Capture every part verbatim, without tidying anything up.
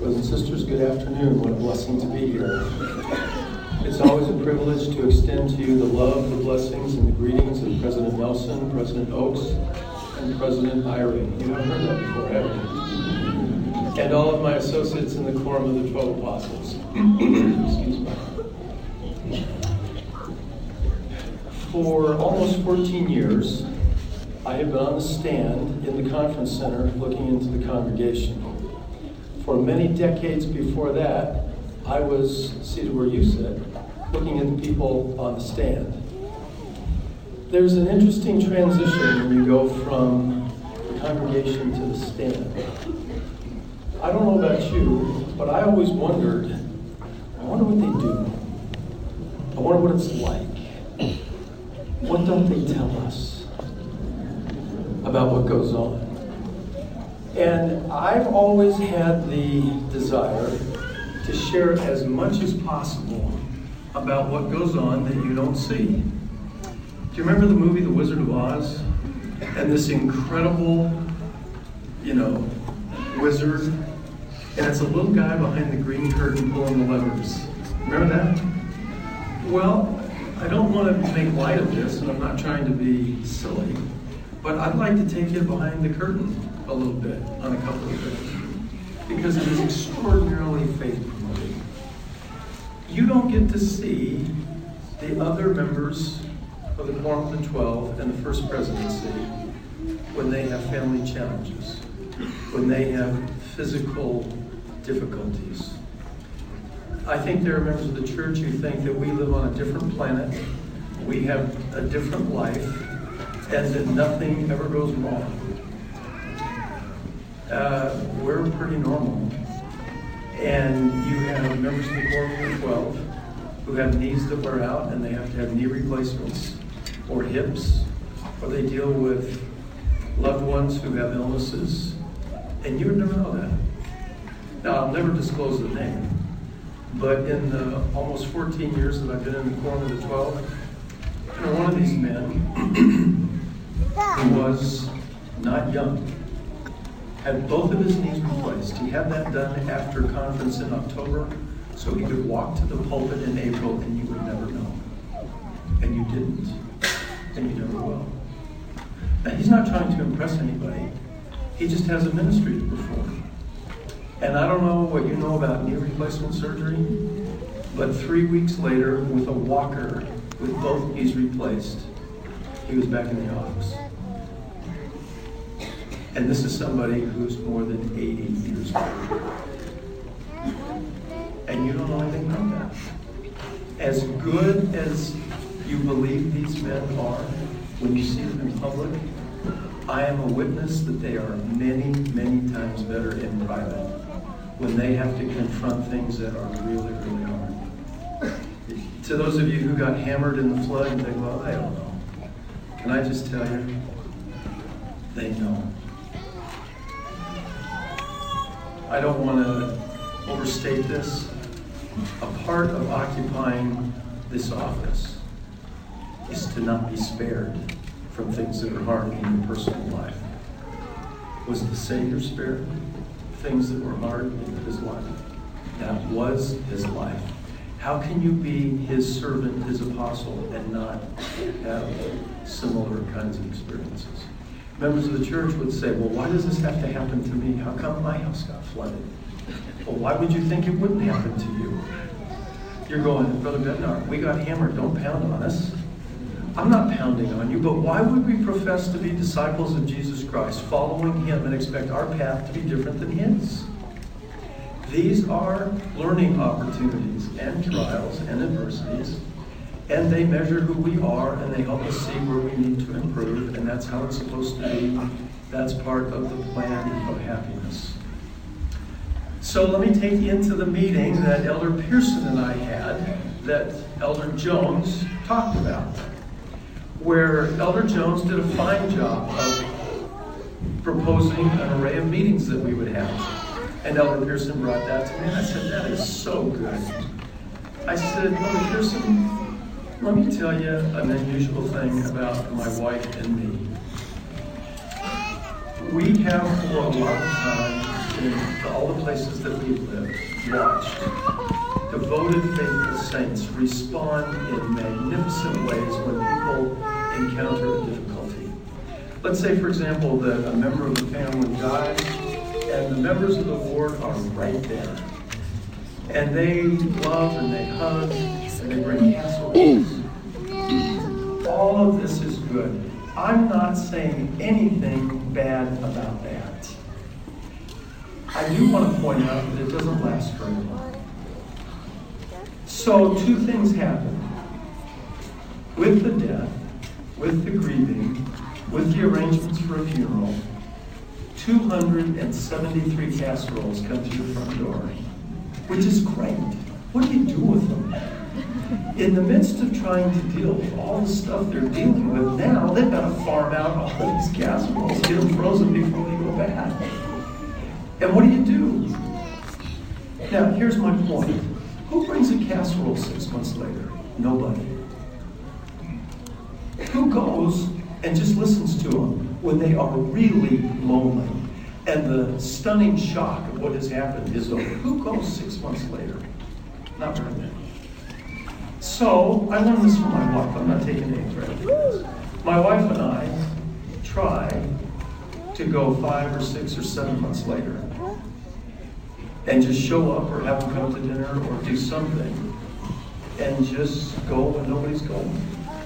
Brothers and sisters, good afternoon. What a blessing to be here. It's always a privilege to extend to you the love, the blessings, and the greetings of President Nelson, President Oaks, and President Eyring. You haven't heard that before, have you? And all of my associates in the Quorum of the Twelve Apostles. Excuse me. For almost fourteen years, I have been on the stand in the conference center looking into the congregation. For many decades before that, I was seated where you sit, looking at the people on the stand. There's an interesting transition when you go from the congregation to the stand. I don't know about you, but I always wondered, I wonder what they do. I wonder what it's like. What don't they tell us about what goes on? And I've always had the desire to share as much as possible about what goes on that you don't see. Do you remember the movie The Wizard of Oz? And this incredible, you know, wizard, and it's a little guy behind the green curtain pulling the levers. Remember that? Well, I don't want to make light of this, and I'm not trying to be silly, but I'd like to take you behind the curtain a little bit on a couple of things, because it is extraordinarily faith-promoting. You don't get to see the other members of the Quorum of the Twelve and the First Presidency when they have family challenges, when they have physical difficulties. I think there are members of the church who think that we live on a different planet, we have a different life, and that nothing ever goes wrong. Uh, we're pretty normal. And you have members of the Quorum of the Twelve who have knees that wear out and they have to have knee replacements, or hips, or they deal with loved ones who have illnesses, and you would never know that. Now, I'll never disclose the name, but in the almost fourteen years that I've been in the Quorum of the Twelve, you know, one of these men who was not young had both of his knees replaced. He had that done after a conference in October, so he could walk to the pulpit in April and you would never know. And you didn't. And you never will. Now, he's not trying to impress anybody. He just has a ministry to perform. And I don't know what you know about knee replacement surgery, but three weeks later, with a walker with both knees replaced, he was back in the office. And this is somebody who's more than eighty years old. And you don't know anything about that. As good as you believe these men are when you see them in public, I am a witness that they are many, many times better in private when they have to confront things that are really, really hard. To those of you who got hammered in the flood and think, well, I don't know. Can I just tell you? They know. I don't want to overstate this. A part of occupying this office is to not be spared from things that are hard in your personal life. Was the Savior spared things that were hard in his life? That was his life. How can you be his servant, his apostle, and not have similar kinds of experiences? Members of the church would say, well, why does this have to happen to me? How come my house got flooded? Well, why would you think it wouldn't happen to you? You're going, Brother Bednar, we got hammered, don't pound on us. I'm not pounding on you, but why would we profess to be disciples of Jesus Christ, following him, and expect our path to be different than his? These are learning opportunities and trials and adversities, and they measure who we are, and they help us see where we need to improve, and that's how it's supposed to be. That's part of the plan of happiness. So let me take you into the meeting that Elder Pearson and I had, that Elder Jones talked about, where Elder Jones did a fine job of proposing an array of meetings that we would have. And Elder Pearson brought that to me, and I said, that is so good. I said, Elder Pearson, let me tell you an unusual thing about my wife and me. We have for a long time listening to all the places that we've lived, watched devoted, faithful saints respond in magnificent ways when people encounter a difficulty. Let's say, for example, that a member of the family dies, and the members of the ward are right there. And they love and they hug and they bring casseroles. All of this is good. I'm not saying anything bad about that. I do want to point out that it doesn't last very long. So two things happen. With the death, with the grieving, with the arrangements for a funeral, two hundred seventy-three casseroles come to your front door, which is great. What do you do with them? In the midst of trying to deal with all the stuff they're dealing with now, they've got to farm out all of these casseroles, get them frozen before they go bad. And what do you do? Now, here's my point. Who brings a casserole six months later? Nobody. Who goes and just listens to them when they are really lonely and the stunning shock of what has happened is over? Who goes six months later? Not very many. So, I learned this from my wife. I'm not taking any credit for this. My wife and I try to go five or six or seven months later and just show up or have them come to dinner or do something and just go when nobody's going.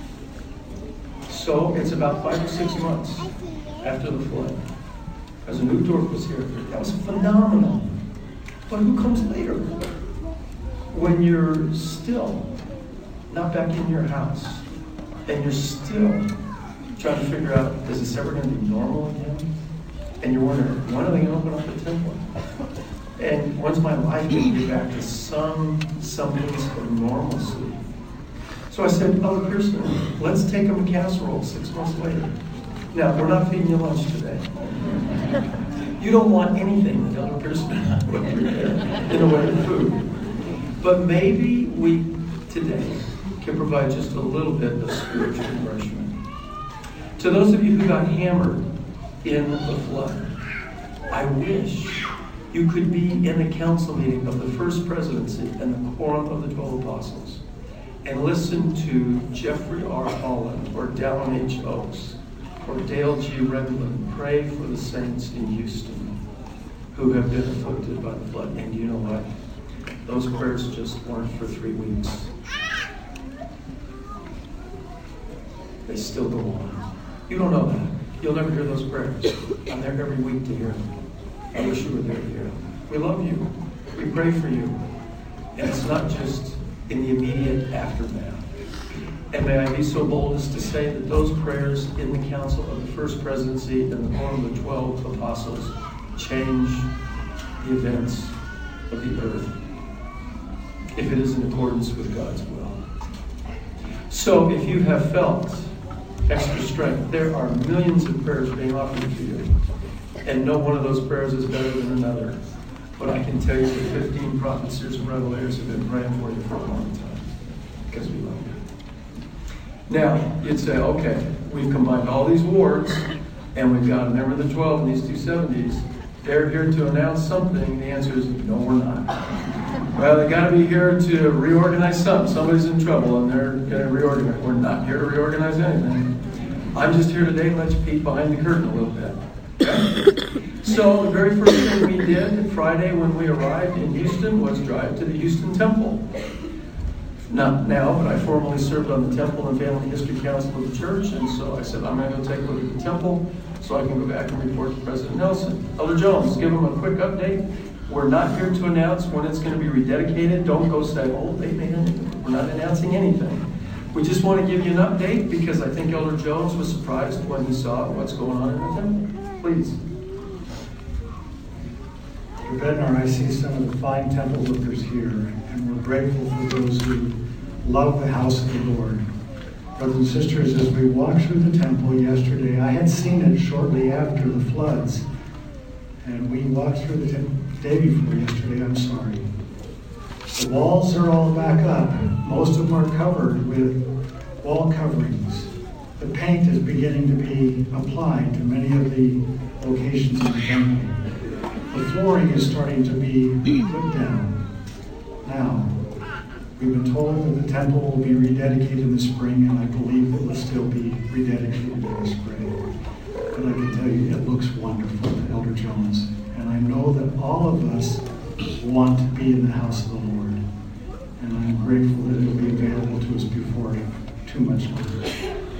So, it's about five or six months after the flood. As a new Dorf was here. That was phenomenal. But who comes later? When you're still not back in your house, and you're still trying to figure out, is this ever going to be normal again? And you're wondering, when are they going to open up the temple? And when's my life going to get back to some semblance of normalcy? So I said, Elder Pearson, let's take them a casserole six months later. Now, we're not feeding you lunch today. You don't want anything that Elder Pearson would prepare in the way of food. But maybe we, today, can provide just a little bit of spiritual nourishment. To those of you who got hammered in the flood, I wish you could be in the council meeting of the First Presidency and the Quorum of the Twelve Apostles and listen to Jeffrey R. Holland or Dallin H. Oaks or Dale G. Redland pray for the saints in Houston who have been afflicted by the flood. And you know what? Those prayers just weren't for three weeks. They still go on. You don't know that. You'll never hear those prayers. I'm there every week to hear them. I wish you were there to hear them. We love you. We pray for you. And it's not just in the immediate aftermath. And may I be so bold as to say that those prayers in the council of the First Presidency and the Quorum of the Twelve Apostles change the events of the earth if it is in accordance with God's will. So if you have felt extra strength, there are millions of prayers being offered to you. And no one of those prayers is better than another. But I can tell you that fifteen prophets, seers, and revelators have been praying for you for a long time because we love you. Now, you'd say, okay, we've combined all these wards, and we've got a member of the twelve in these two seventies. They're here to announce something. The answer is, no, we're not. Well, they got to be here to reorganize something. Somebody's in trouble, and they're going to reorganize. We're not here to reorganize anything. I'm just here today to let you peek behind the curtain a little bit. So the very first thing we did Friday when we arrived in Houston was drive to the Houston Temple. Not now, but I formally served on the Temple and Family History Council of the church, and so I said, I'm going to go take a look at the temple so I can go back and report to President Nelson. Elder Jones, give him a quick update. We're not here to announce when it's going to be rededicated. Don't go say, oh, they made it. We're not announcing anything. We just want to give you an update because I think Elder Jones was surprised when he saw what's going on in the temple. Please. Elder Bednar, I see some of the fine temple workers here, and we're grateful for those who love the house of the Lord. Brothers and sisters, as we walked through the temple yesterday, I had seen it shortly after the floods, and we walked through the temple day before yesterday, I'm sorry. The walls are all back up. Most of them are covered with wall coverings. The paint is beginning to be applied to many of the locations in the temple. The flooring is starting to be put down. Now, we've been told that the temple will be rededicated in the spring, and I believe it will still be rededicated in the spring. But I can tell you, it looks wonderful, Elder Jones. And I know that all of us want to be in the house of the Lord. And I'm grateful that it'll be available to us before too much longer.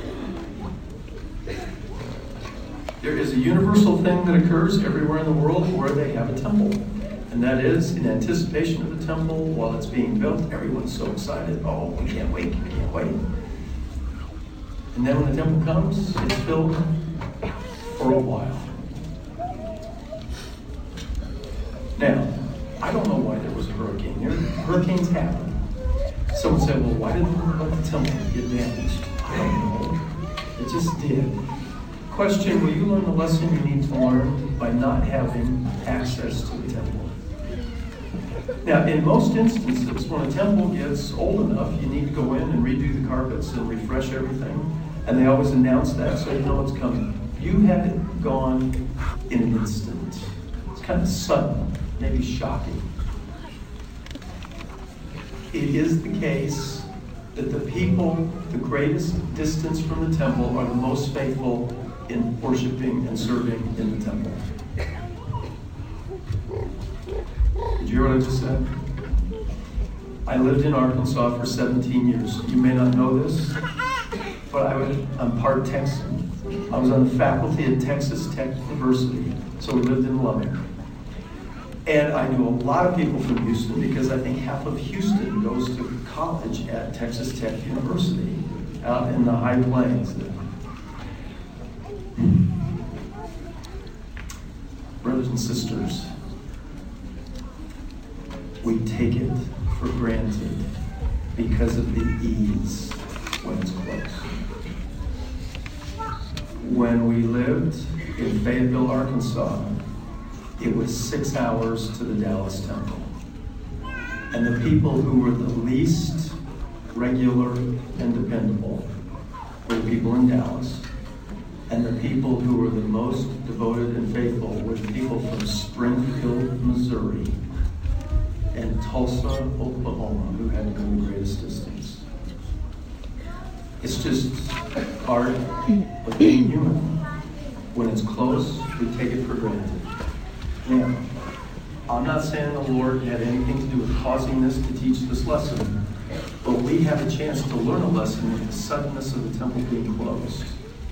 There is a universal thing that occurs everywhere in the world where they have a temple. And that is, in anticipation of the temple, while it's being built, everyone's so excited. Oh, we can't wait, we can't wait. And then when the temple comes, it's filled for a while. Now, I don't know why there was a hurricane here. Hurricanes happen. Someone said, well, why didn't the temple get damaged? I don't know. It just did. Question, will you learn the lesson you need to learn by not having access to the temple? Now, in most instances, when a temple gets old enough, you need to go in and redo the carpets and refresh everything. And they always announce that so you know it's coming. You had it gone in an instant. It's kind of sudden, maybe shocking. It is the case that the people, the greatest distance from the temple, are the most faithful in worshiping and serving in the temple. Did you hear what I just said? I lived in Arkansas for seventeen years. You may not know this, but I was, I'm part Texan. I was on the faculty at Texas Tech University, so we lived in Lubbock. And I knew a lot of people from Houston because I think half of Houston goes to college at Texas Tech University out in the High Plains there. Brothers and sisters, we take it for granted because of the ease when it's close. When we lived in Fayetteville, Arkansas, it was six hours to the Dallas Temple. And the people who were the least regular and dependable were the people in Dallas. And the people who were the most devoted and faithful were the people from Springfield, Missouri, and Tulsa, Oklahoma, who had to go the greatest distance. It's just part of being human. When it's close, we take it for granted. Now, I'm not saying the Lord had anything to do with causing this to teach this lesson, but we have a chance to learn a lesson with the suddenness of the temple being closed.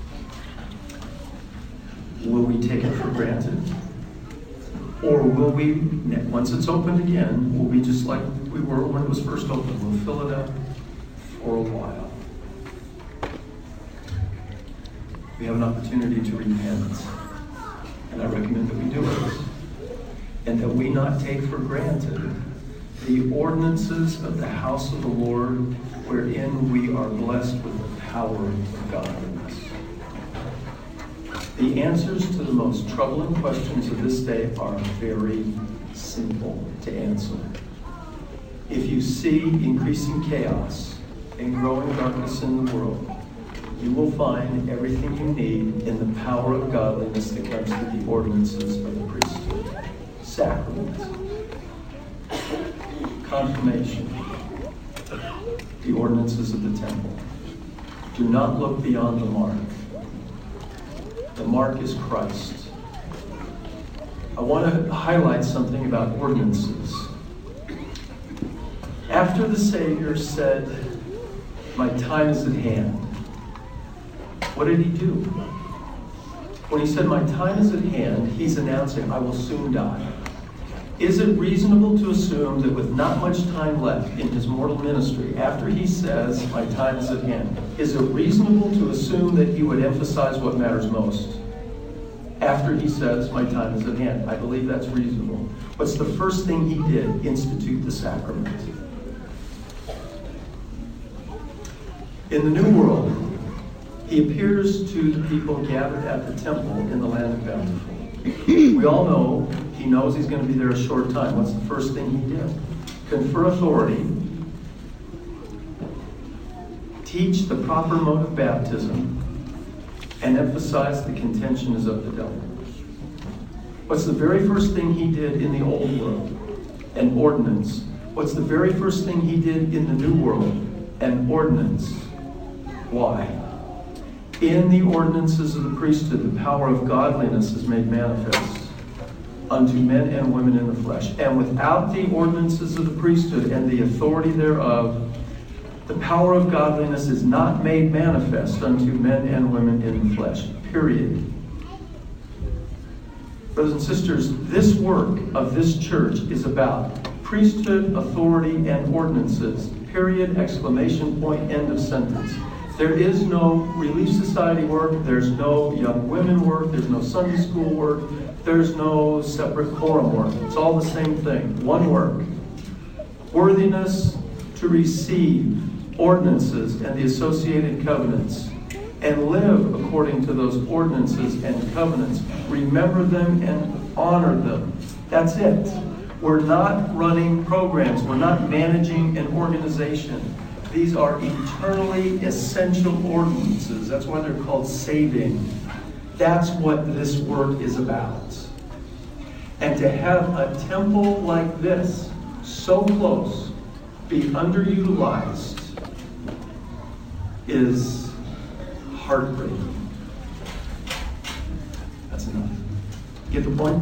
Will we take it for granted? Or will we, once it's opened again, will we just like we were when it was first opened, we'll fill it up for a while. We have an opportunity to repent, and I recommend that we do it. And that we not take for granted the ordinances of the house of the Lord, wherein we are blessed with the power of godliness. The answers to the most troubling questions of this day are very simple to answer. If you see increasing chaos and growing darkness in the world, you will find everything you need in the power of godliness that comes through the ordinances of the priesthood. Sacraments, confirmation, the ordinances of the temple. Do not look beyond the mark. The mark is Christ. I want to highlight something about ordinances. After the Savior said, "My time is at hand," what did he do? When he said, "My time is at hand," he's announcing, "I will soon die." Is it reasonable to assume that with not much time left in his mortal ministry, after he says, "My time is at hand," is it reasonable to assume that he would emphasize what matters most? After he says, "My time is at hand." I believe that's reasonable. What's the first thing he did? Institute the sacrament. In the New World, he appears to the people gathered at the temple in the land of Bountiful. We all know he knows he's going to be there a short time. What's the first thing he did? Confer authority, teach the proper mode of baptism, and emphasize the contention is of the devil. What's the very first thing he did in the old world? An ordinance. What's the very first thing he did in the new world? An ordinance. Why? In the ordinances of the priesthood, the power of godliness is made manifest unto men and women in the flesh. And without the ordinances of the priesthood and the authority thereof, the power of godliness is not made manifest unto men and women in the flesh. Period. Brothers and sisters, this work of this church is about priesthood, authority, and ordinances. Period, exclamation point, end of sentence. There is no Relief Society work, there's no young women work, there's no Sunday school work, there's no separate quorum work. It's all the same thing, one work. Worthiness to receive ordinances and the associated covenants, and live according to those ordinances and covenants. Remember them and honor them. That's it. We're not running programs. We're not managing an organization. These are eternally essential ordinances. That's why they're called saving. That's what this work is about. And to have a temple like this, so close, be underutilized, is heartbreaking. That's enough. Get the point?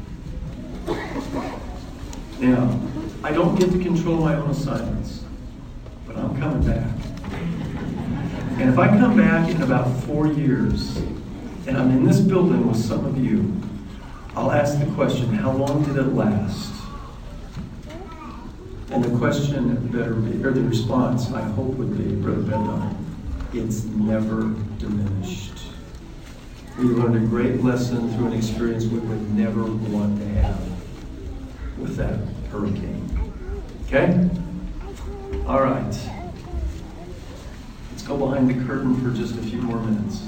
Now, I don't get to control my own assignments, but I'm coming back. And if I come back in about four years, and I'm in this building with some of you, I'll ask the question, how long did it last? And the question better be, or the response, I hope, would be, Brother Bednar, it's never diminished. We learned a great lesson through an experience we would never want to have with that hurricane. Okay? All right. Let's go behind the curtain for just a few more minutes.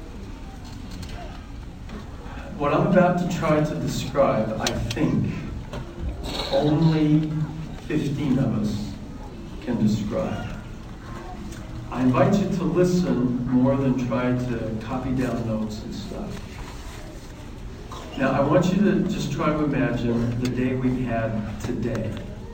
What I'm about to try to describe, I think, only fifteen of us can describe. I invite you to listen more than try to copy down notes and stuff. Now, I want you to just try to imagine the day we've had today.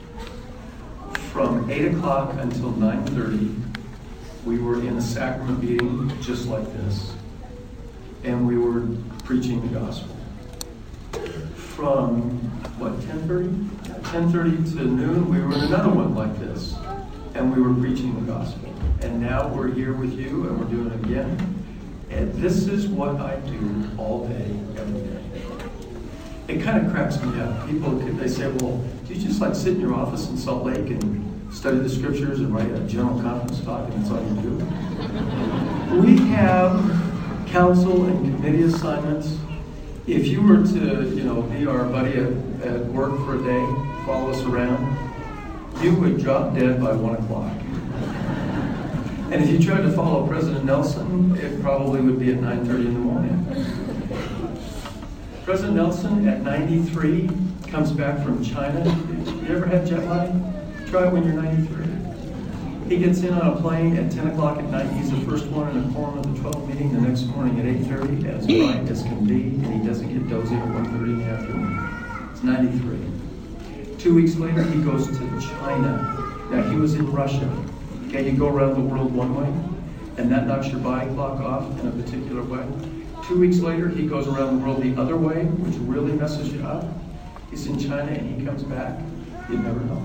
From eight o'clock until nine thirty, we were in a sacrament meeting just like this. And we were preaching the gospel. From, what, ten thirty? ten thirty to noon, we were in another one like this. And we were preaching the gospel. And now we're here with you, and we're doing it again. And this is what I do all day, every day. It kind of cracks me up. People, they say, well, do you just like sit in your office in Salt Lake and study the scriptures and write a general conference talk, and that's all you do? We have council and committee assignments. If you were to, you know, be our buddy at, at work for a day, follow us around, you would drop dead by one o'clock. And if you tried to follow President Nelson, it probably would be at nine thirty in the morning. President Nelson, at ninety-three, comes back from China. You ever had jet lag? Try it when you're ninety-three. He gets in on a plane at ten o'clock at night. He's the first one in a quorum of the twelve meeting the next morning at eight thirty, as bright as can be, and he doesn't get dozy at one thirty in the afternoon. It's ninety-three. Two weeks later, he goes to China. Now, he was in Russia. Okay, you go around the world one way, and that knocks your body clock off in a particular way. Two weeks later, he goes around the world the other way, which really messes you up. He's in China, and he comes back. You never know.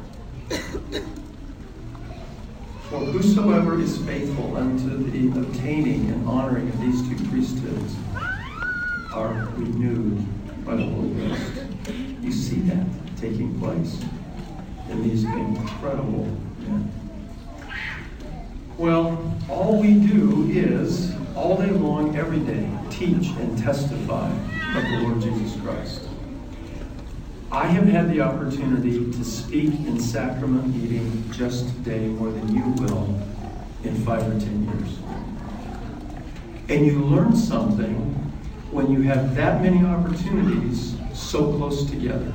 For whosoever is faithful unto the obtaining and honoring of these two priesthoods are renewed by the Holy Ghost. You see that taking place in these incredible men. Well, all we do is, all day long, every day, teach and testify of the Lord Jesus Christ. I have had the opportunity to speak in sacrament meeting just today more than you will in five or ten years. And you learn something when you have that many opportunities so close together.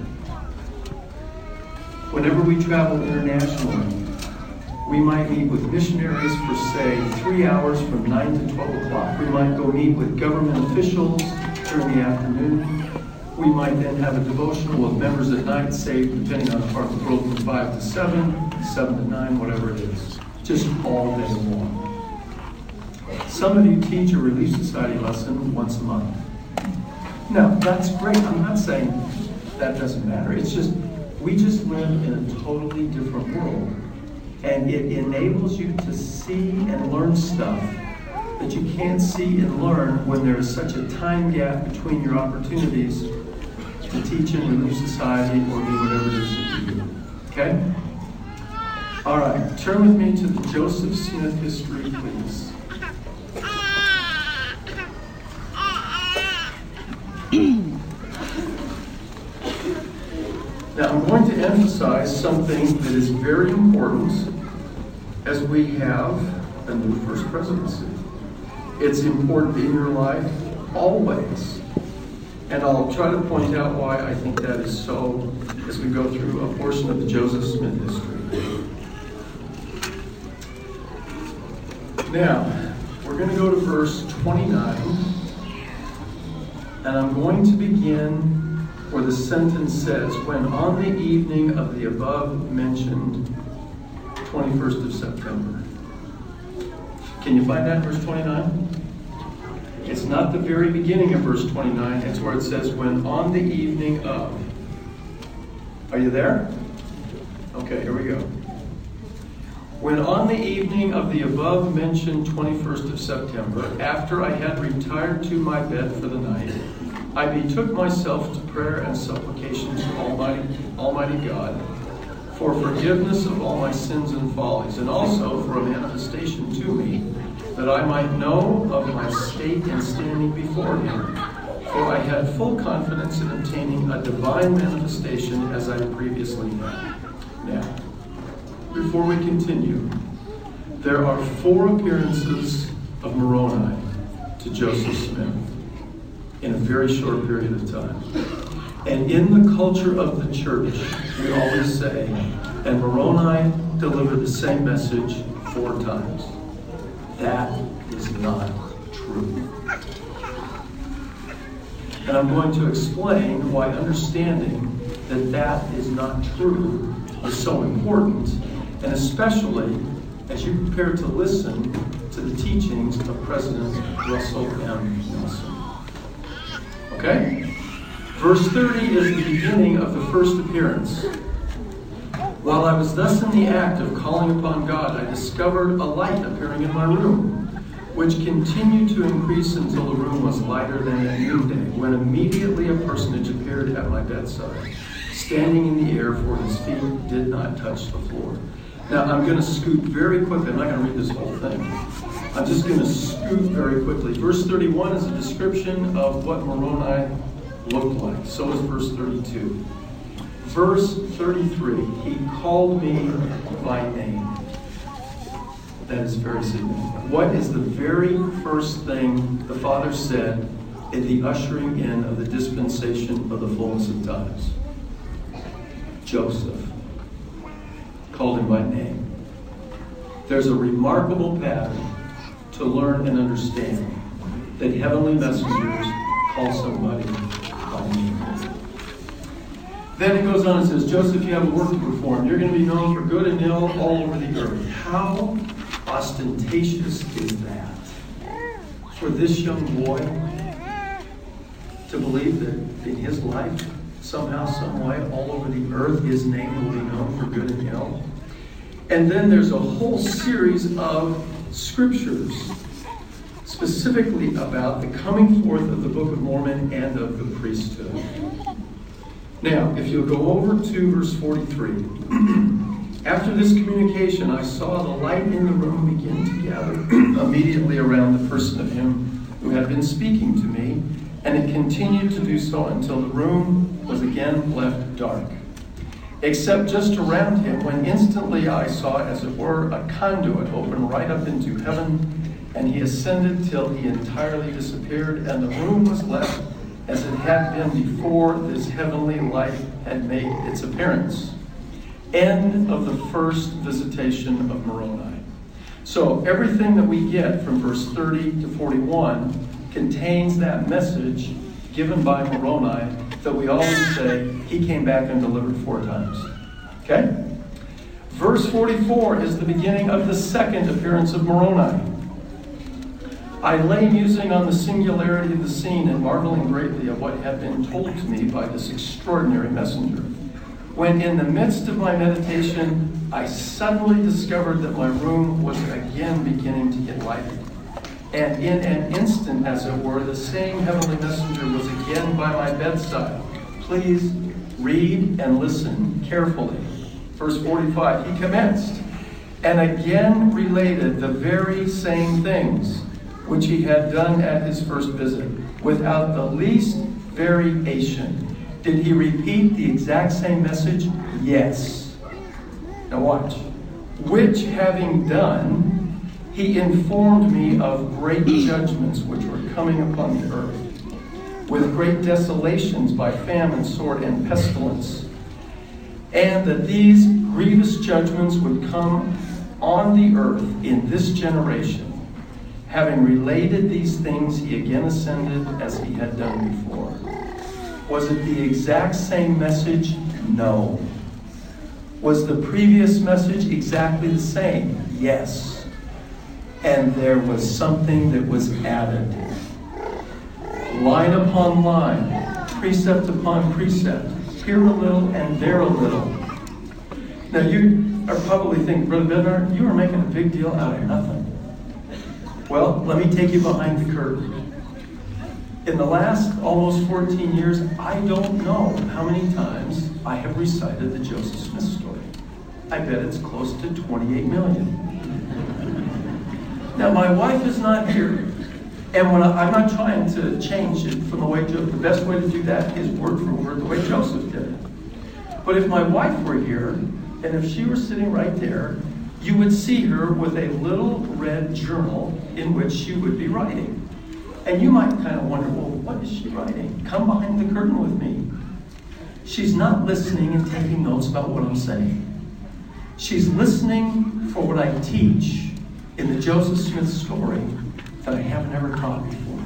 Whenever we travel internationally, we might meet with missionaries for, say, three hours from nine to twelve o'clock. We might go meet with government officials during the afternoon. We might then have a devotional with members at night, say, depending on the part of the world, from five to seven, seven to nine, whatever it is. Just all day long. Some of you teach a Relief Society lesson once a month. Now, that's great. I'm not saying that doesn't matter. It's just, we just live in a totally different world. And it enables you to see and learn stuff that you can't see and learn when there is such a time gap between your opportunities to teach in Relief Society or do whatever it is that you do. Okay? All right. Turn with me to the Joseph Smith history, please. Now, I'm going to emphasize something that is very important as we have a new first presidency. It's important in your life always. And I'll try to point out why I think that is so as we go through a portion of the Joseph Smith history. Now, we're going to go to verse twenty-nine. And I'm going to begin where the sentence says, when on the evening of the above mentioned twenty-first of September. Can you find that in verse twenty-nine? It's not the very beginning of verse twenty-nine. It's where it says, when on the evening of. Are you there? Okay, here we go. When on the evening of the above mentioned twenty-first of September, after I had retired to my bed for the night, I betook myself to prayer and supplication to Almighty, Almighty God for forgiveness of all my sins and follies, and also for a manifestation to me, that I might know of my state and standing before Him. For I had full confidence in obtaining a divine manifestation as I previously had. Now, before we continue, there are four appearances of Moroni to Joseph Smith in a very short period of time. And in the culture of the church, we always say, and Moroni delivered the same message four times. That is not true. And I'm going to explain why understanding that that is not true is so important, and especially as you prepare to listen to the teachings of President Russell M. Nelson. Okay? Verse thirty is the beginning of the first appearance. While I was thus in the act of calling upon God, I discovered a light appearing in my room, which continued to increase until the room was lighter than at noonday, when immediately a personage appeared at my bedside, standing in the air, for his feet did not touch the floor. Now, I'm going to scoot very quickly. I'm not going to read this whole thing. I'm just going to scoot very quickly. Verse thirty-one is a description of what Moroni looked like. So is verse thirty-two. Verse thirty-three, he called me by name. That is very significant. What is the very first thing the Father said in the ushering in of the dispensation of the fullness of times? Joseph. Called him by name. There's a remarkable pattern to learn and understand that heavenly messengers call somebody by name. Then it goes on and says, Joseph, you have a work to perform. You're going to be known for good and ill all over the earth. How ostentatious is that? For this young boy to believe that in his life, somehow, some way, all over the earth, his name will be known for good and ill. And then there's a whole series of scriptures specifically about the coming forth of the Book of Mormon and of the priesthood. Now, if you'll go over to verse forty-three. After this communication, I saw the light in the room begin to gather immediately around the person of him who had been speaking to me, and it continued to do so until the room was again left dark, except just around him, when instantly I saw, as it were, a conduit open right up into heaven, and he ascended till he entirely disappeared, and the room was left as it had been before this heavenly light had made its appearance. End of the first visitation of Moroni. So everything that we get from verse thirty to forty-one contains that message given by Moroni that we always say, he came back and delivered four times. Okay? Verse forty-four is the beginning of the second appearance of Moroni. I lay musing on the singularity of the scene and marveling greatly at what had been told to me by this extraordinary messenger, when in the midst of my meditation, I suddenly discovered that my room was again beginning to get lighted. And in an instant, as it were, the same heavenly messenger was again by my bedside. Please read and listen carefully. Verse forty-five, he commenced and again related the very same things which he had done at his first visit, without the least variation. Did he repeat the exact same message? Yes. Now watch. Which having done, he informed me of great judgments which were coming upon the earth, with great desolations by famine, sword, and pestilence, and that these grievous judgments would come on the earth in this generation. Having related these things, he again ascended as he had done before. Was it the exact same message? No. Was the previous message exactly the same? Yes. And there was something that was added. Line upon line, precept upon precept, here a little and there a little. Now you are probably thinking, Brother Bednar, you are making a big deal out of nothing. Well, let me take you behind the curtain. In the last almost fourteen years, I don't know how many times I have recited the Joseph Smith story. I bet it's close to twenty-eight million. Now, my wife is not here, and when I, I'm not trying to change it from the way Joseph, the best way to do that is word for word the way Joseph did it. But if my wife were here, and if she were sitting right there, you would see her with a little red journal in which she would be writing. And you might kind of wonder, well, what is she writing? Come behind the curtain with me. She's not listening and taking notes about what I'm saying. She's listening for what I teach in the Joseph Smith story that I haven't ever taught before.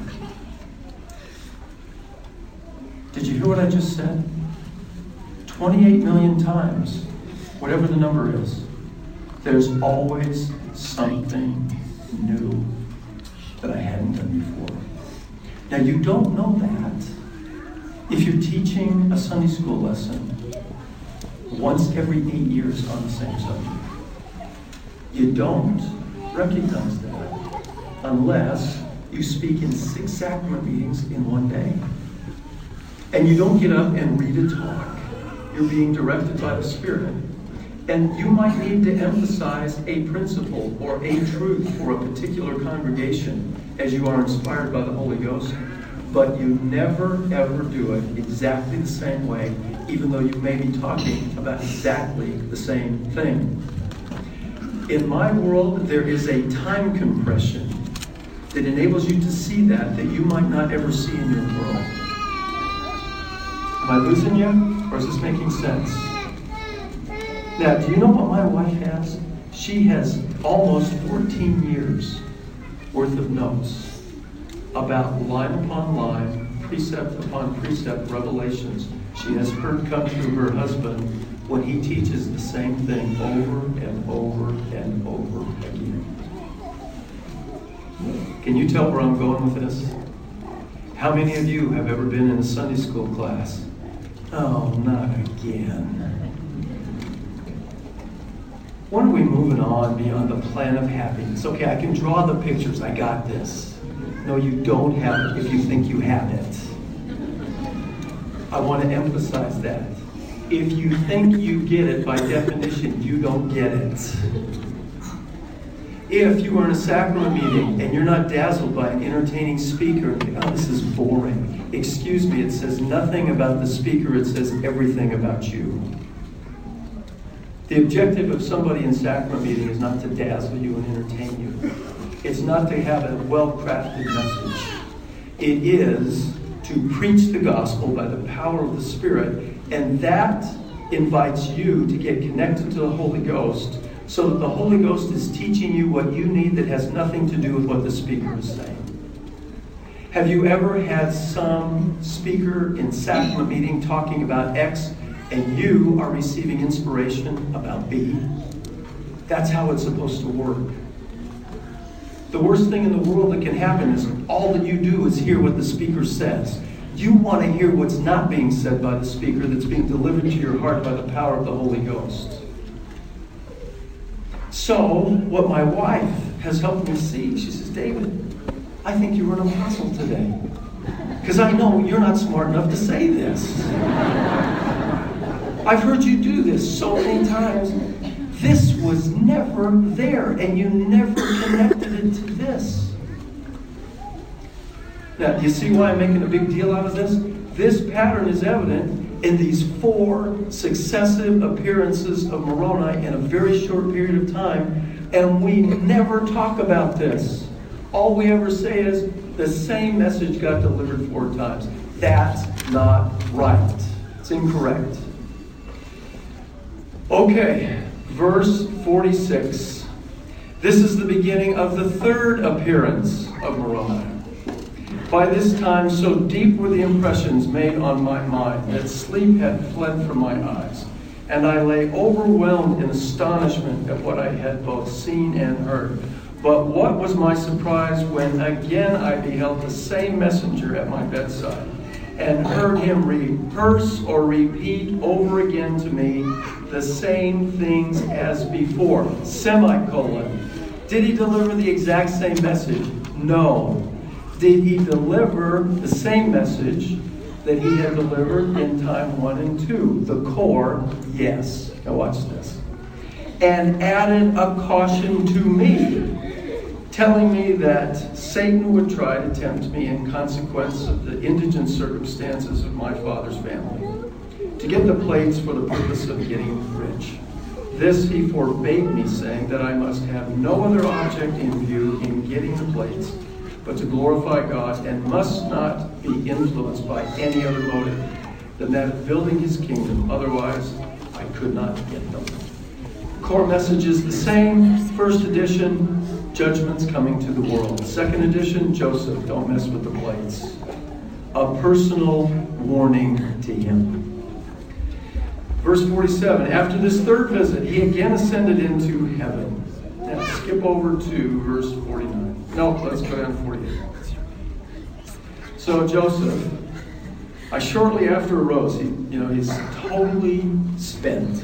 Did you hear what I just said? twenty-eight million times, whatever the number is. There's always something new that I hadn't done before. Now, you don't know that if you're teaching a Sunday school lesson once every eight years on the same subject. You don't recognize that unless you speak in six sacrament meetings in one day. And you don't get up and read a talk. You're being directed by the Spirit. And you might need to emphasize a principle or a truth for a particular congregation as you are inspired by the Holy Ghost. But you never, ever do it exactly the same way, even though you may be talking about exactly the same thing. In my world, there is a time compression that enables you to see that that you might not ever see in your world. Am I losing you, or is this making sense? Now, do you know what my wife has? She has almost fourteen years worth of notes about line upon line, precept upon precept revelations she has heard come through her husband when he teaches the same thing over and over and over again. Can you tell where I'm going with this? How many of you have ever been in a Sunday school class? Oh, not again. When are we moving on beyond the plan of happiness? Okay, I can draw the pictures. I got this. No, you don't have it if you think you have it. I want to emphasize that. If you think you get it, by definition, you don't get it. If you are in a sacrament meeting and you're not dazzled by an entertaining speaker and think, oh, this is boring. Excuse me, it says nothing about the speaker, it says everything about you. The objective of somebody in sacrament meeting is not to dazzle you and entertain you. It's not to have a well-crafted message. It is to preach the gospel by the power of the Spirit, and that invites you to get connected to the Holy Ghost so that the Holy Ghost is teaching you what you need that has nothing to do with what the speaker is saying. Have you ever had some speaker in sat in a meeting talking about X and you are receiving inspiration about B? That's how it's supposed to work. The worst thing in the world that can happen is all that you do is hear what the speaker says. You want to hear what's not being said by the speaker that's being delivered to your heart by the power of the Holy Ghost. So, what my wife has helped me see, she says, David, I think you were an apostle today. Because I know you're not smart enough to say this. I've heard you do this so many times. This was never there, and you never connected it to this. Now, do you see why I'm making a big deal out of this? This pattern is evident in these four successive appearances of Moroni in a very short period of time, and we never talk about this. All we ever say is, the same message got delivered four times. That's not right. It's incorrect. Okay, verse forty-six. This is the beginning of the third appearance of Moroni. By this time, so deep were the impressions made on my mind that sleep had fled from my eyes, and I lay overwhelmed in astonishment at what I had both seen and heard. But what was my surprise when again I beheld the same messenger at my bedside, and heard him rehearse or repeat over again to me the same things as before. Semicolon. Did he deliver the exact same message? No. Did he deliver the same message that he had delivered in time one and two? The core, yes. Now watch this. And added a caution to me, telling me that Satan would try to tempt me in consequence of the indigent circumstances of my father's family, to get the plates for the purpose of getting rich. This he forbade me, saying that I must have no other object in view in getting the plates, but to glorify God, and must not be influenced by any other motive than that of building his kingdom. Otherwise, I could not get them. Core message is the same. First edition, judgment's coming to the world. Second edition, Joseph, don't mess with the plates. A personal warning to him. Verse forty-seven, after this third visit, he again ascended into heaven. Now skip over to verse forty-nine. No, let's go down to forty-eight. So Joseph, I shortly after arose. He, you know, he's totally spent.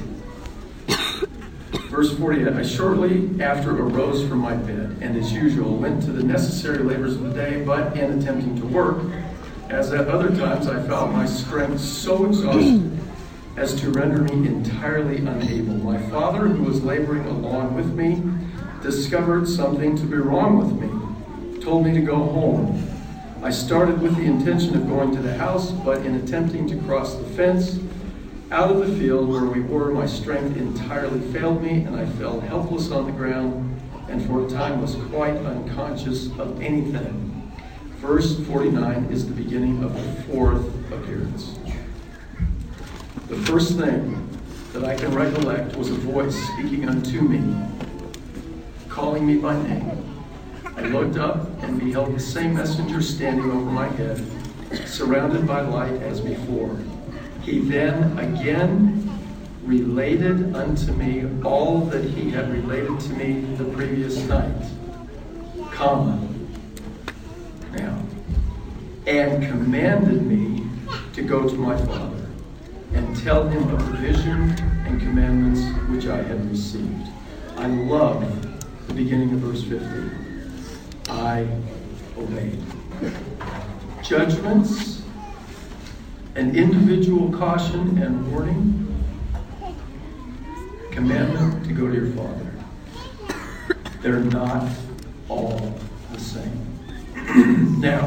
Verse forty-eight, I shortly after arose from my bed, and as usual went to the necessary labors of the day, but in attempting to work, as at other times I felt my strength so exhausted as to render me entirely unable. My father, who was laboring along with me, discovered something to be wrong with me, told me to go home. I started with the intention of going to the house, but in attempting to cross the fence out of the field where we were, my strength entirely failed me, and I fell helpless on the ground, and for a time was quite unconscious of anything. Verse forty-nine is the beginning of the fourth appearance. The first thing that I can recollect was a voice speaking unto me, calling me by name. I looked up and beheld the same messenger standing over my head, surrounded by light as before. He then again related unto me all that he had related to me the previous night, comma, now, and commanded me to go to my father and tell him of the vision and commandments which I had received. I love the beginning of verse fifty. I obeyed. Judgments, an individual caution and warning, commandment to go to your father. They're not all the same. Now,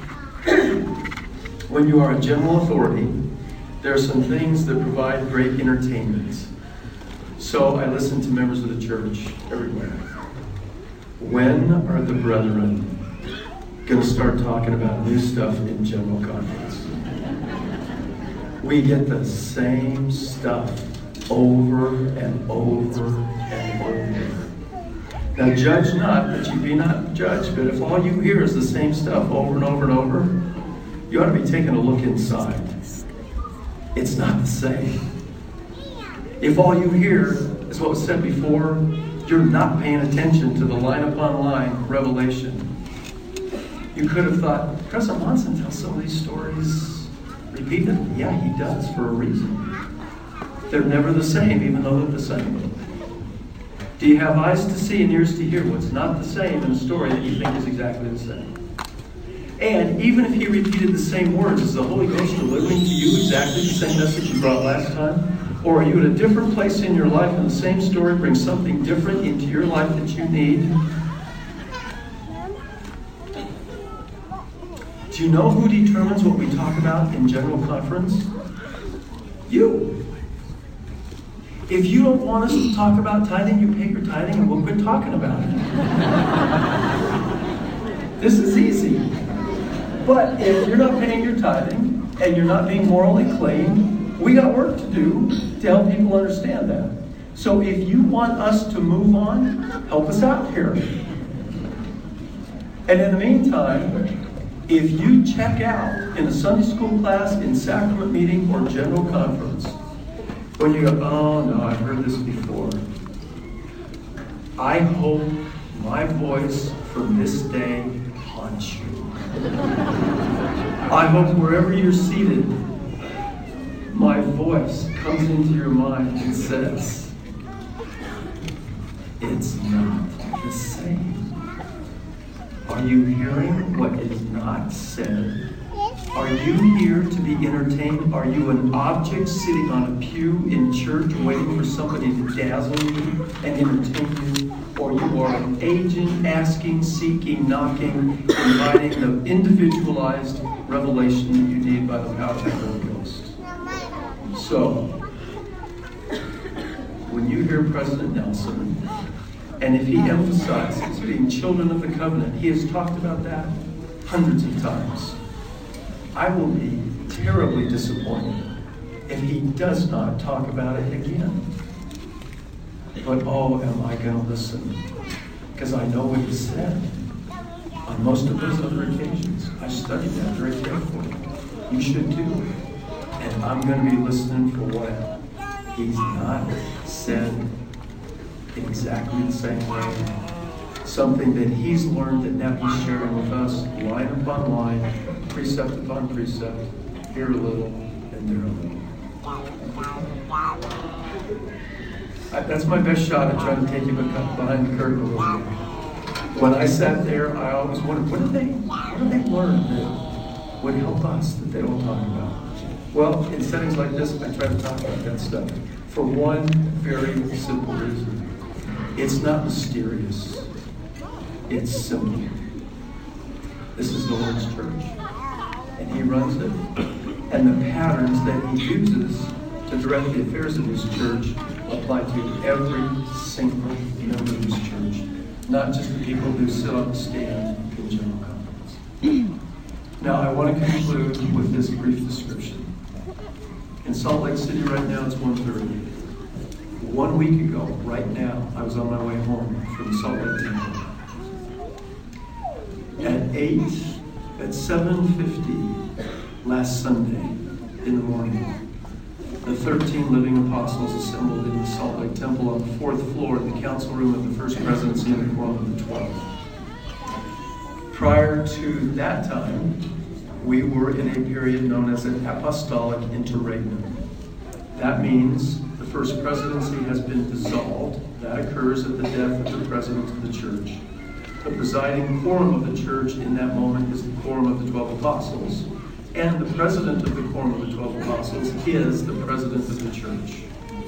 when you are a general authority, there are some things that provide great entertainment. So I listen to members of the church everywhere. When are the brethren going to start talking about new stuff in general conference? We get the same stuff over and over and over. Now judge not that you be not judged, but if all you hear is the same stuff over and over and over, you ought to be taking a look inside. It's not the same. If all you hear is what was said before, you're not paying attention to the line upon line revelation. You could have thought, President Monson tells some of these stories repeatedly. Yeah, he does for a reason. They're never the same, even though they're the same. Do you have eyes to see and ears to hear what's not the same in a story that you think is exactly the same? And even if he repeated the same words, is the Holy Ghost delivering to you exactly the same message you brought last time? Or are you at a different place in your life and the same story brings something different into your life that you need? Do you know who determines what we talk about in general conference? You. If you don't want us to talk about tithing, you pay your tithing and we'll quit talking about it. This is easy. But if you're not paying your tithing and you're not being morally clean, we got work to do to help people understand that. So if you want us to move on, help us out here. And in the meantime, if you check out in a Sunday school class, in sacrament meeting, or general conference, when you go, oh no, I've heard this before. I hope my voice from this day haunts you. I hope wherever you're seated, my voice comes into your mind and says, it's not the same. Are you hearing what is not said? Are you here to be entertained? Are you an object sitting on a pew in church waiting for somebody to dazzle you and entertain you? Or you are an agent asking, seeking, knocking, inviting the individualized revelation that you need by the power of the Holy Ghost? So, when you hear President Nelson, and if he emphasizes being children of the covenant, he has talked about that hundreds of times. I will be terribly disappointed if he does not talk about it again. But oh, am I going to listen? Because I know what he said on most of those other occasions. I studied that very carefully. You should too. And I'm going to be listening for what he's not said in exactly the same way. Something that he's learned that now he's sharing with us, line upon line, precept upon precept, here a little and there a little. I, that's my best shot at trying to take you behind the curtain a little bit. When I sat there, I always wondered, what did they, what did they learn that would help us that they don't talk about? Well, in settings like this, I try to talk about that stuff for one very simple reason. It's not mysterious. It's simple. This is the Lord's church, and He runs it. And the patterns that He uses to direct the affairs of His church apply to every single member of His church, not just the people who sit on the stand in general conference. Now, I want to conclude with this brief description. In Salt Lake City right now, it's one thirty. One week ago, right now, I was on my way home from Salt Lake Temple. At eight, at seven fifty last Sunday in the morning, the thirteen living apostles assembled in the Salt Lake Temple on the fourth floor in the council room of the First Presidency and the Quorum of the Twelve. Prior to that time, we were in a period known as an apostolic interregnum. That means the First Presidency has been dissolved. That occurs at the death of the President of the Church. The presiding quorum of the church in that moment is the quorum of the twelve apostles. And the president of the quorum of the twelve apostles is the president of the church.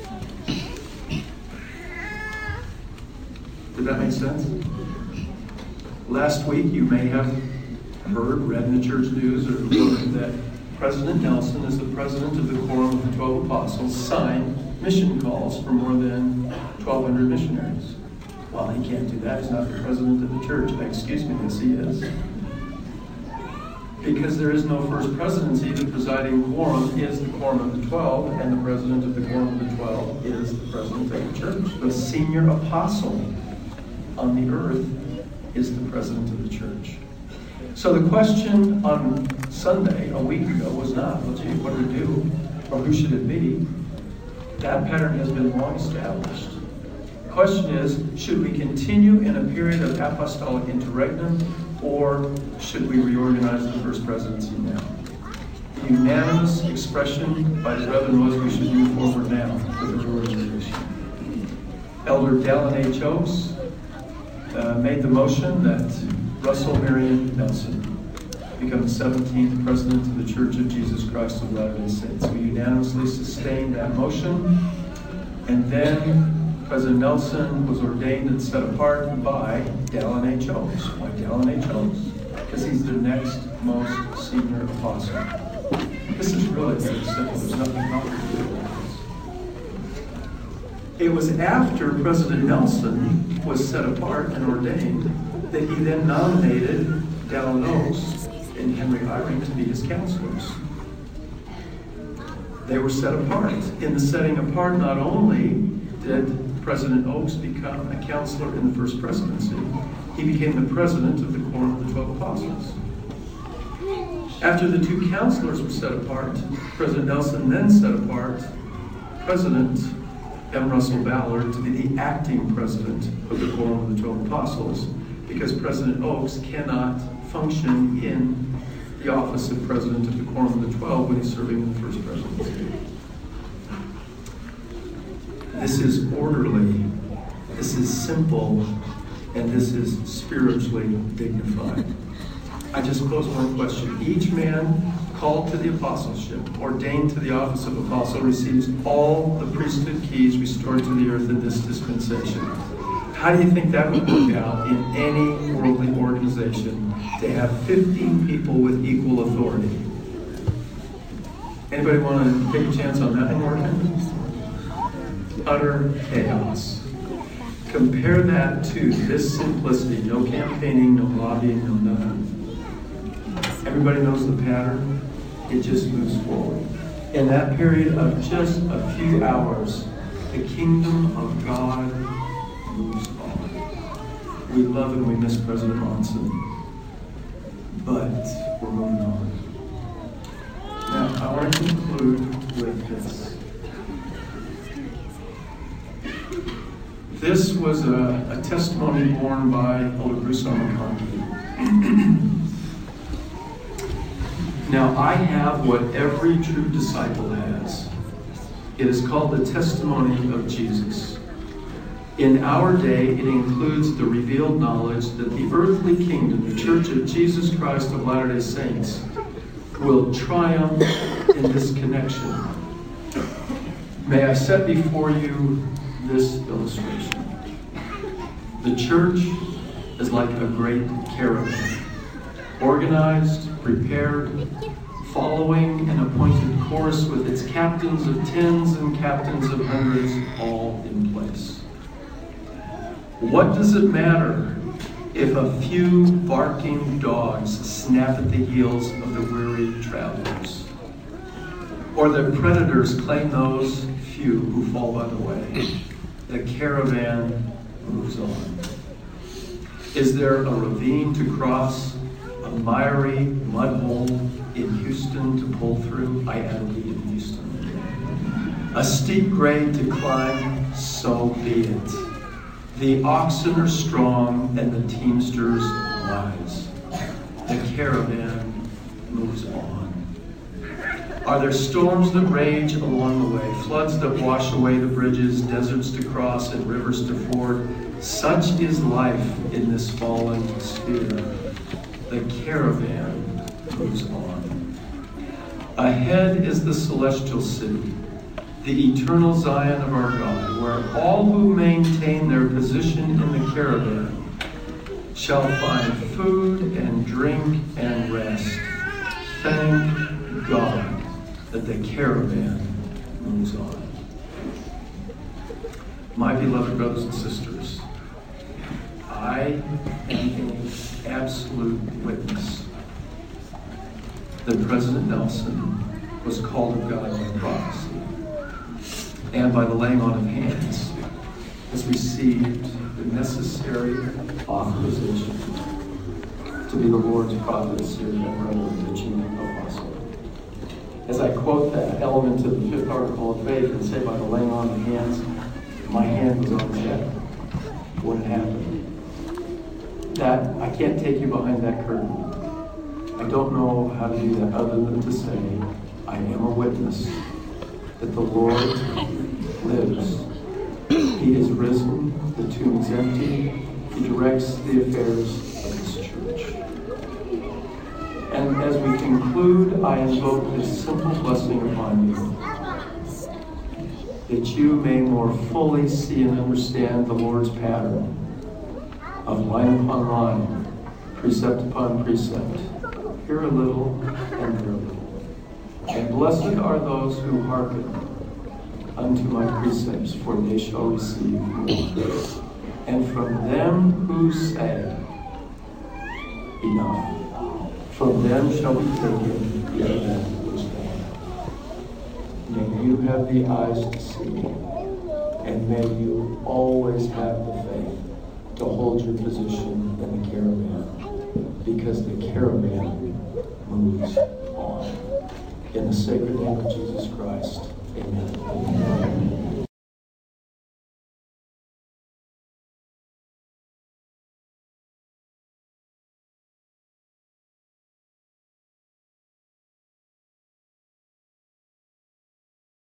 Did that make sense? Last week you may have heard, read in the church news, or learned that President Nelson, as the president of the quorum of the twelve apostles, signed mission calls for more than twelve hundred missionaries. Well, he can't do that. He's not the president of the church. Excuse me, yes, he is. Because there is no first presidency, the presiding quorum is the quorum of the twelve, and the president of the quorum of the twelve is the president of the church, the senior apostle. on the earth is the president of the church. So the question on Sunday, a week ago, was not, well, gee, what do we do? Or who should it be? That pattern has been long established. The question is, should we continue in a period of apostolic interregnum, or should we reorganize the first presidency now? The unanimous expression by the brethren was we should move forward now with the reorganization. Elder Dallin H. Oaks uh, made the motion that Russell Marion Nelson become the seventeenth president of the Church of Jesus Christ of Latter-day Saints. We unanimously sustained that motion, and then President Nelson was ordained and set apart by Dallin H. Oaks. Why Dallin H. Oaks? Because he's the next most senior apostle. This is really very simple. There's nothing complicated about this. It was after President Nelson was set apart and ordained that he then nominated Dallin Oaks and Henry Eyring to be his counselors. They were set apart. In the setting apart, not only did President Oaks become a counselor in the first presidency, he became the president of the Quorum of the Twelve Apostles. After the two counselors were set apart, President Nelson then set apart President M. Russell Ballard to be the acting president of the Quorum of the Twelve Apostles, because President Oaks cannot function in the office of president of the Quorum of the Twelve when he's serving in the first presidency. This is orderly, this is simple, and this is spiritually dignified. I just pose one question. Each man called to the apostleship, ordained to the office of apostle, receives all the priesthood keys restored to the earth in this dispensation. How do you think that would work out in any worldly organization to have fifteen people with equal authority? Anybody want to take a chance on that thing working? Utter chaos. Compare that to this simplicity. No campaigning, no lobbying, no nothing. Everybody knows the pattern. It just moves forward. In that period of just a few hours, the kingdom of God moves on. We love and we miss President Monson, but we're moving on. Now, I want to conclude with this. This was a, a testimony borne by Elder Bruce R. McConkie. Now, I have what every true disciple has. It is called the testimony of Jesus. In our day, it includes the revealed knowledge that the earthly kingdom, the Church of Jesus Christ of Latter-day Saints, will triumph in this connection. May I set before you this illustration. The church is like a great caravan, organized, prepared, following an appointed course with its captains of tens and captains of hundreds all in place. What does it matter if a few barking dogs snap at the heels of the weary travelers, or the predators claim those few who fall by the way? The caravan moves on. Is there a ravine to cross, a miry mud hole in Houston to pull through? I had to be in Houston. A steep grade to climb? So be it. The oxen are strong and the teamsters wise. The caravan moves on. Are there storms that rage along the way, floods that wash away the bridges, deserts to cross and rivers to ford? Such is life in this fallen sphere. The caravan moves on. Ahead is the celestial city, the eternal Zion of our God, where all who maintain their position in the caravan shall find food and drink and rest. Thank God that the caravan moves on. My beloved brothers and sisters, I am an absolute witness that President Nelson was called of God by prophecy and by the laying on of hands. has received the necessary authorization to be the Lord's prophet, Syrian, and brother, the chief apostle. As I quote that element of the fifth article of faith and say by the laying on of hands, my hand was on his head when it happened. That, I can't take you behind that curtain. I don't know how to do that other than to say, I am a witness that the Lord lives. He is risen, the tomb is empty, He directs the affairs of His church. And as we conclude, I invoke this simple blessing upon you, that you may more fully see and understand the Lord's pattern of line upon line, precept upon precept, here a little and there a little. And blessed are those who hearken unto my precepts, for they shall receive more. And from them who say, enough, from them shall be taken the other which they have. May you have the eyes to see, and may you always have the faith to hold your position in the caravan, because the caravan moves on. In the sacred name of Jesus Christ, amen.